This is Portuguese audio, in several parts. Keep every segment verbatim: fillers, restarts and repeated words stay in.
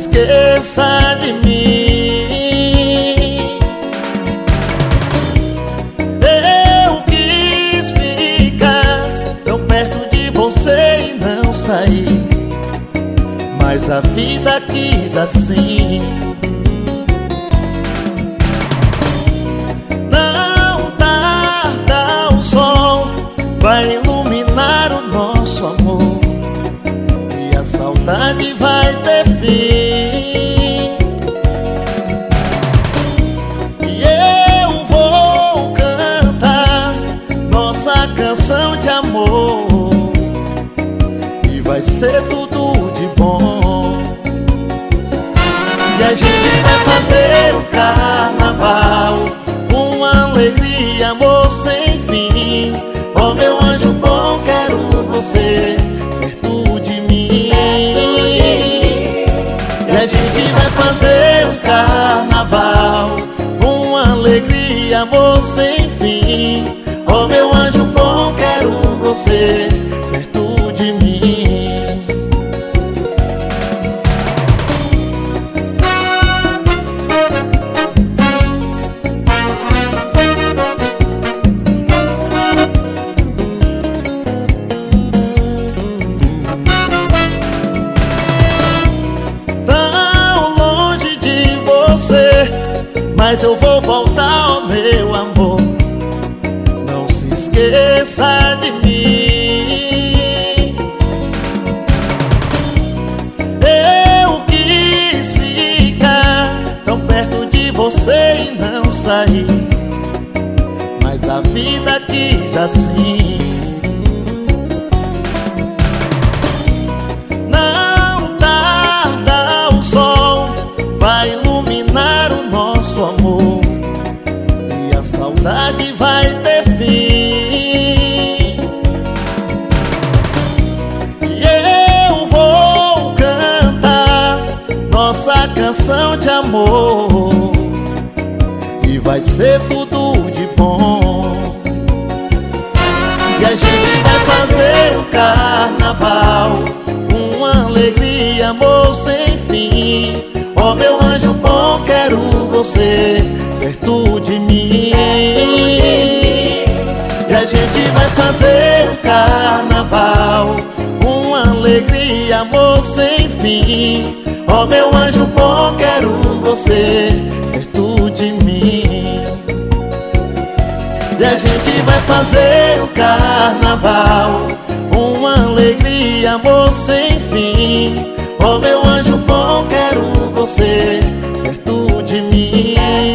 esqueça de mim. Eu quis ficar tão perto de você e não sair, mas a vida quis assim. Não tarda, o sol vai iluminar o nosso amor e a saudade vai ter fim. E eu vou cantar nossa canção de amor e vai ser tudo de bom. E a gente vai fazer o carnaval, uma alegria, amor sem fim. Oh, meu anjo bom, quero você perto de mim. E a gente vai fazer um carnaval, uma alegria, amor sem fim. Oh, meu anjo bom, quero você perto de mim. Mas eu vou voltar, oh, meu amor, não se esqueça de mim. Eu quis ficar tão perto de você e não sair, mas a vida quis assim. Não tarda, o sol vai iluminar o nosso amor e a saudade vai ter fim. E eu vou cantar nossa canção de amor e vai ser tudo de bom. E a gente vai fazer o carnaval, uma alegria, amor sem fim. Oh, meu anjo bom, quero você perto de mim. E a gente vai fazer um carnaval, uma alegria, amor sem fim. Oh, meu anjo bom, quero você perto de mim. E a gente vai fazer um carnaval, uma alegria, amor sem fim. Oh, meu anjo bom, quero você perto de mim.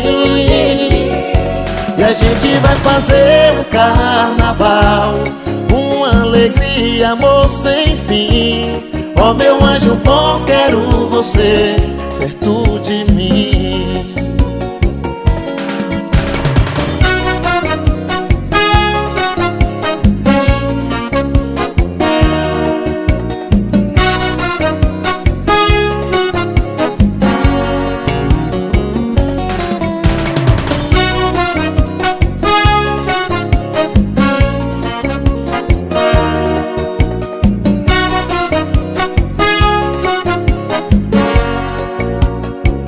E a gente vai fazer um carnaval, uma alegria, amor sem fim. Oh, meu anjo bom, quero você perto